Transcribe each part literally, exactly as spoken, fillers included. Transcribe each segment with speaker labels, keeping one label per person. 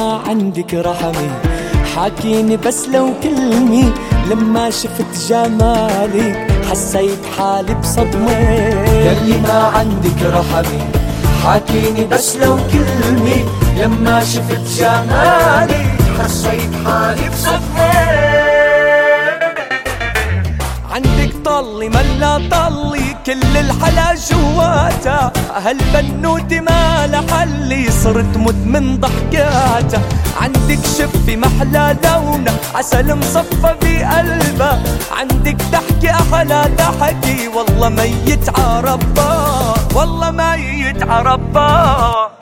Speaker 1: ما عندك رحمي، حاكيني بس لو كلمي، لما شفت جمالك حسيت حالي بصدمة.
Speaker 2: يلي ما عندك رحمي، حاكيني بس لو كلمي، لما شفت جمالك حسيت حالي بصدمة.
Speaker 1: عندك طلي ملا طلي كل الحلا جواتا، هالبنوتي ما لحلي صرت مدمن ضحكاتا. عندك شفي محلى لونه عسل مصفى بقلبه، عندك ضحكي احلى ضحكي والله ميت عربا، والله ميت عربا.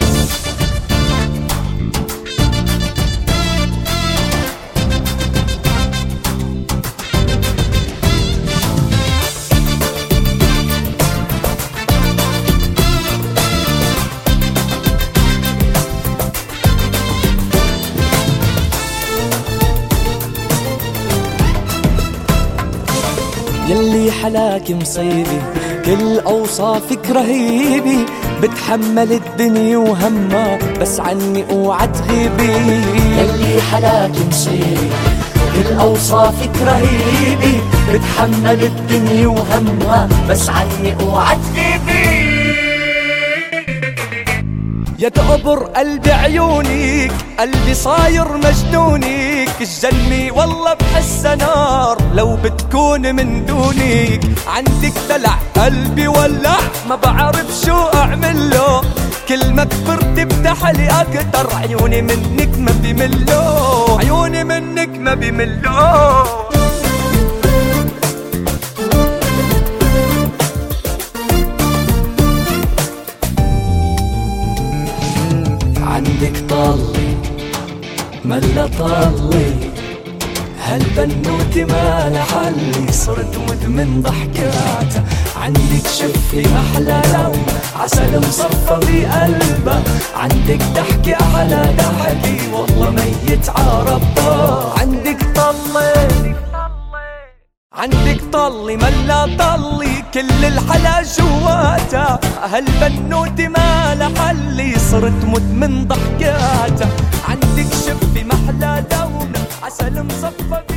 Speaker 1: يلي حلاك مصيبي كل أوصافك رهيبي، بتحمل الدنيا وهمها بس عني اوعى تغيبي.
Speaker 2: يلي حلاك مصيبي كل أوصافك رهيبي، بتحمل الدنيا وهمها بس عني اوعى تغيبي.
Speaker 1: يا تقبر قلبي عيونك، قلبي صاير مجنونك، الجنة والله بحس نار لو بتكون من دونك. عندك دلع قلبي ولع ما بعرف شو اعمل له، كل ما كبرت بتحلي اكتر، عيوني منك ما بيملوا، عيوني منك ما بيملوا.
Speaker 2: عندك طلي ملا طلي،
Speaker 1: هالبنوتي ما لحلي صرت مدمن ضحكاتا. عندك شفي محلى لون عسل مصفى بقلبه، عندك ضحكي احلى ضحكي والله ميت عربا. عندك طلي عندك طلي ملا طلي كل الحلا جواتا، هالبنوتي ما لحلي صرت مدمن ضحكاتا. عندك شفي محلى لون عسل مصفى